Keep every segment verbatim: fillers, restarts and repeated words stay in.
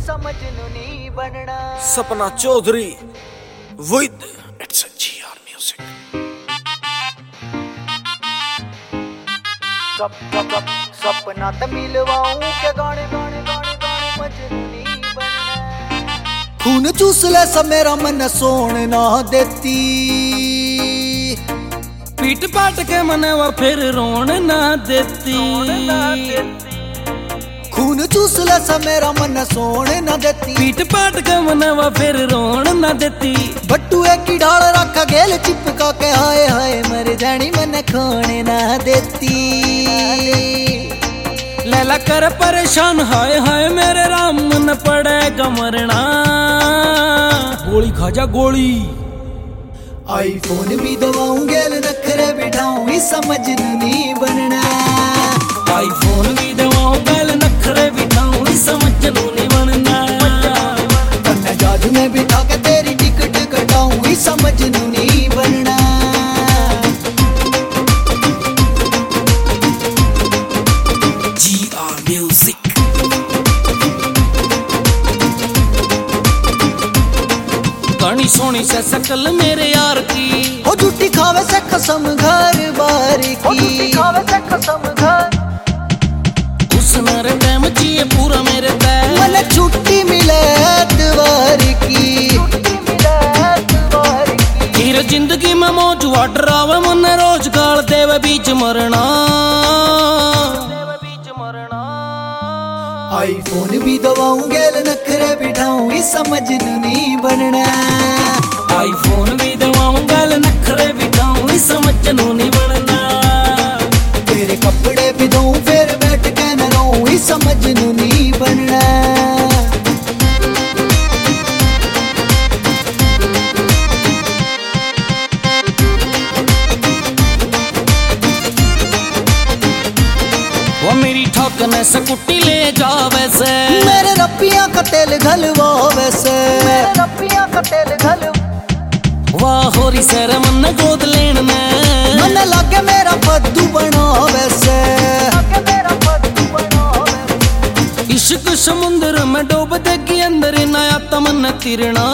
समझनु नहीं बनना। Sapna Chaudhary with its G R music. सप सप सपना त मिलवाऊं के गाने गाने गाने गाने मजनू नहीं बनना। खून चूस ले सब मेरा मन सोने ना देती, पीट पाट के मने वो फिर रोन ना देती। खून चूस ले सब मेरा मन सोने ना देती, पीट पाट के मने वो फिर रोन ना देती। बट्टुए की ढाल रखा गेल चिपका के हाय हाय मर जानी मन खोने ना देती। लैला कर परेशान हाय हाय मेरे राम मन पड़ेगा मरना। गोली खाजा गोली। आईफोन भी दबाऊं गेल नखरे बिठाऊं ही समझनु नहीं बनना। आईफोन भी दबाऊं गेल नखरे बिठाऊं ही समझनु नहीं बनना। कन्ना जादू में बिठा के तेरी टिकट कटाऊं ही समझनु नहीं बनना। G R music. गानी सोनी से सकल मेरे यार की, हो झूठी खावे से कसम घर बार की, खावे से कसम घर उस नरे टाइम चाहिए पूरा मेरे पैर। मन छुट्टी मिले एतवार की, छुट्टी मिले एतवार की। फिर जिंदगी में मौज वाटर आवे मन रोज गाल देवे बीच मरना। बीच मरना। आईफोन भी दबाऊं गेल नखरे बिठाऊं ही समझनु नहीं बनना। आईफोन भी दबाऊं गेल नखरे बिठाऊं ही समझनु नहीं बनना। तेरे कपड़े भी दूं फिर बैठ के न रहूं ही समझनु नहीं बनना। वो मेरी ठोकने से कुट्टी ले जावे से, मेरे रपिया का तेल घलवावे से, मेरे रपिया का तेल घल। वाह होरी सर मन गोद लेन में, मन लागे मेरा पद्दू बनावे से। आके मेरा पद्दू बनावे। इश्क समुंदर में डूब देगी अंदर नया तमन तिरना।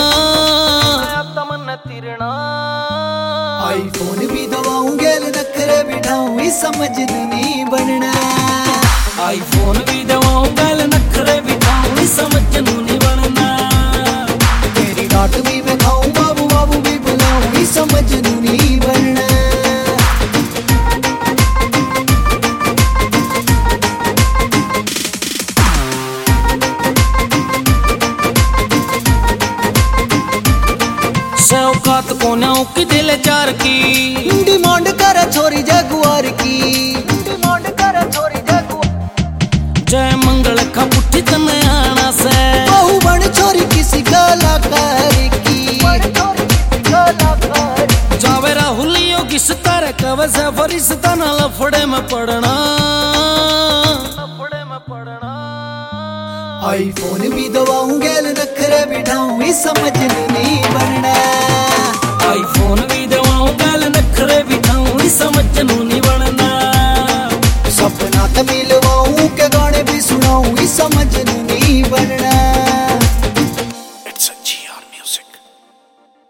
तमन तिरना। आईफोन भी दबाऊं गेल नखरे बिठाऊं ही समझनु नहीं बनना। आईफोन भी दबाऊं गेल नखरे बिठाऊं ही समझनु नहीं बनना। तेरी डांट भी मैं खाऊं बाबू बाबू भी बुलाऊं ही समझनु नहीं बनना। औकात कोन्याओं की दिल चार की, डिमांड करे छोरी जगुआर की, डिमांड करे छोरी जगुआर। जय मंगल का पुट्ठी तने आना से, बहु बन छोरी किसी कलाकार की, बड़ छोरी किसी कलाकार। जावे राहुलियों की सितारे कवे से फरिश्ता ना लफड़े में पड़ना। लफड़े में पड़ना। आईफोन भी दबाऊं गेल नखरे बिठाऊं ही समझनु नहीं बनना। आईफोन भी